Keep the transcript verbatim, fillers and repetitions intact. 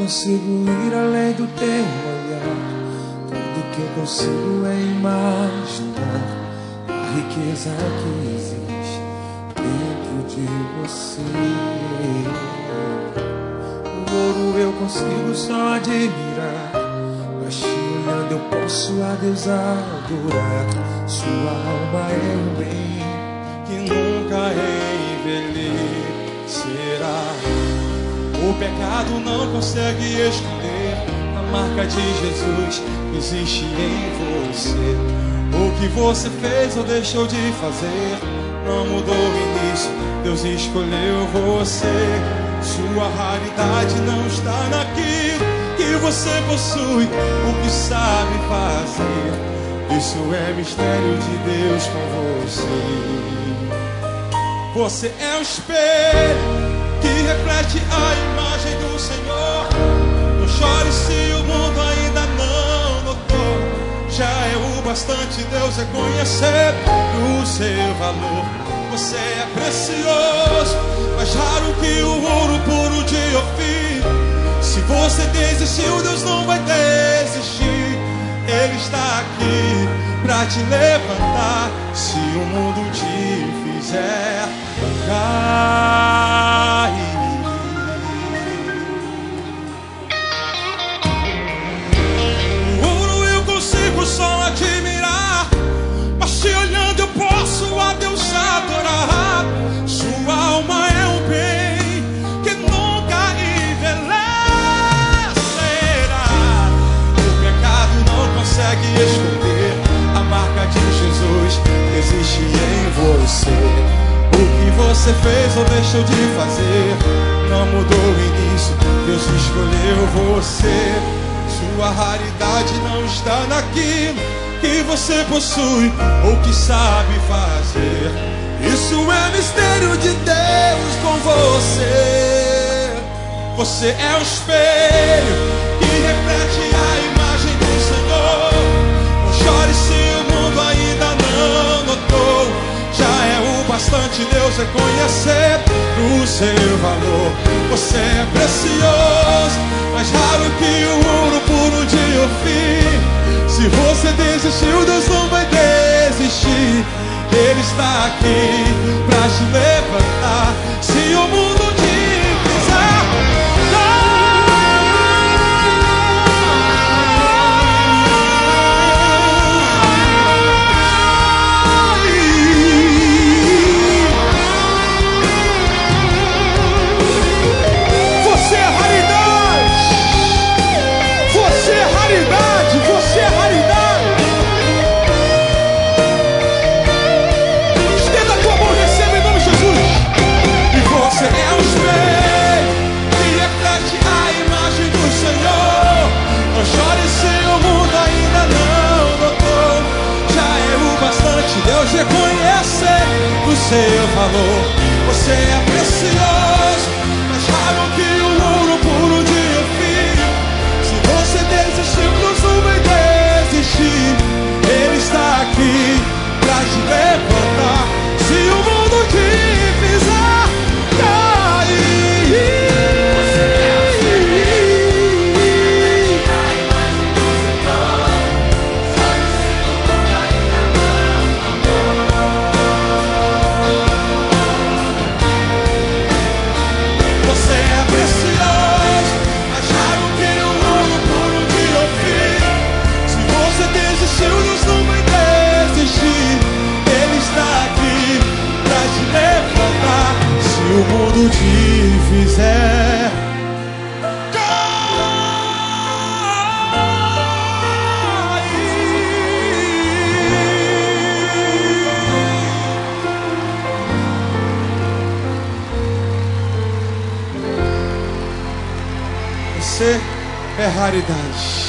consigo ir além do teu olhar. Tudo que eu consigo é imaginar a riqueza que existe dentro de você. O ouro eu consigo só admirar, mas te olhando eu posso a Deus adorar. Sua alma é um bem que nunca envelhecerá. O pecado não consegue esconder a marca de Jesus que existe em você. O que você fez ou deixou de fazer não mudou o início, Deus escolheu você. Sua raridade não está naquilo que você possui, o que sabe fazer. Isso é mistério de Deus com você. Você é um espelho que reflete a imagem do Senhor. Não chore se o mundo ainda não notou. Já é o bastante Deus reconhecer o seu valor. Você é precioso, mais raro que o ouro puro de Ofir. Se você desistiu, Deus não vai desistir. Ele está aqui pra te levantar se o mundo te fizer cair. O ouro eu consigo só admirar, mas te olhando eu posso a Deus adorar. Sua alma é um bem que nunca envelhecerá. O pecado não consegue esconder a marca de Jesus que existe em você. O que você fez ou deixou de fazer não mudou o início, Deus escolheu você. Sua raridade não está naquilo que você possui ou que sabe fazer. Isso é mistério de Deus com você. Você é um espelho que reflete a imagem do Senhor. Não chore se o mundo ainda não notou. Já é o bastante Deus reconhecer o seu valor. Você é precioso, mais raro que o ouro puro de Ofir. Se você desistiu, Deus não vai desistir. Ele está aqui pra te levantar se o mundo te fizer cair. Você é raridade. Você é raridade. Você é raridade. Estenda a tua mão e receba em nome de Jesus. E você é um espelho que reflete a imagem do Senhor. Não chore se o mundo ainda não notou. Já é o bastante Deus reconhecer o seu valor. Você é precioso, mais raro que o ouro puro de Ofir. Se você desistiu, Deus não vai desistir. Ele está aqui pra te levantar se o mundo te fizer cair. Você é precioso, mais raro que o ouro puro de Ofir. Se você desistiu, Deus não vai desistir. Ele está aqui pra te levantar se o mundo te fizer cair. Você é raridade.